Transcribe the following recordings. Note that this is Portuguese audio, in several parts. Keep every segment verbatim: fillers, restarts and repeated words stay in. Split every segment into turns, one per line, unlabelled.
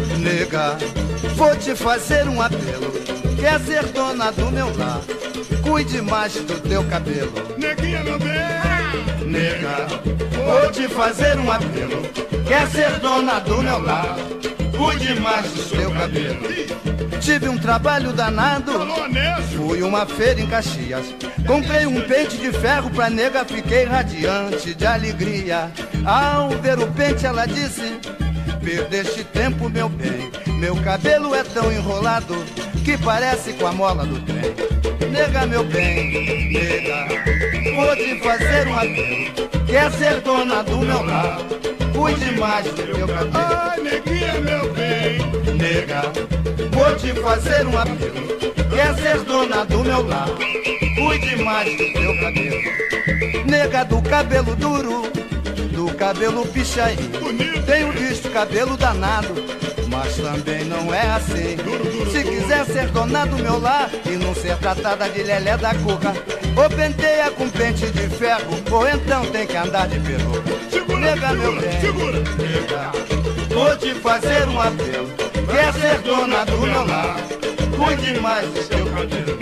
Nega, vou te fazer um apelo. Quer ser dona do meu lar? Cuide mais do teu cabelo.
Neguinha, meu bem.
Nega, vou te fazer um apelo. Quer ser dona do meu lar? Cuide mais do teu cabelo. Tive um trabalho danado. Fui uma feira em Caxias. Comprei um pente de ferro pra nega, fiquei radiante de alegria. Ao ver o pente ela disse: perdeste tempo, meu bem. Meu cabelo é tão enrolado que parece com a mola do trem. Nega, meu bem, nega, vou te fazer um apelo. Quer ser dona do meu lar? Cuide mais do teu cabelo.
Ai, neguinha, meu bem.
Nega, vou te fazer um apelo. Quer ser dona do meu lar? Cuide mais do teu cabelo. Nega do cabelo duro, do cabelo pichain. Tenho visto cabelo danado, mas também não é assim. Se quiser ser dona do meu lar e não ser tratada de lelé da cuca, ou penteia com pente de ferro, ou então tem que andar de peruca. Nega, meu bem, nega, vou te fazer um apelo. Quer ser dona do meu lar? Cuide mais do teu cabelo.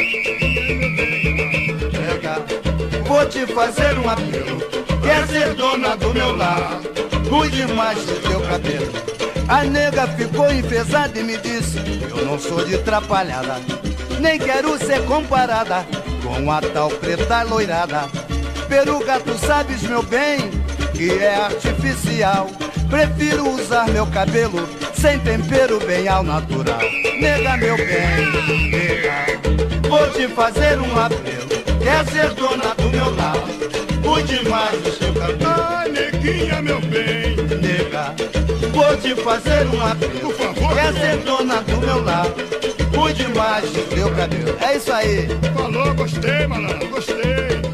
Nega, vou te fazer um apelo. Quer ser dona do meu lar? Cuide mais do teu cabelo. A nega ficou enfesada e me disse: eu não sou de trapalhada, nem quero ser comparada com a tal preta loirada. Peruca, tu sabes, meu bem, que é artificial. Prefiro usar meu cabelo sem tempero, bem ao natural. Nega, meu bem, nega, vou te fazer um apelo. Quer ser dona do meu lar? Cuide mais do seu cabelo.
Ai, neguinha, meu bem.
Nega, vou te fazer um apelo.
Por favor,
quer ser dona do meu lar? Cuide mais do teu cabelo. É isso aí.
Falou, gostei, malandro, gostei.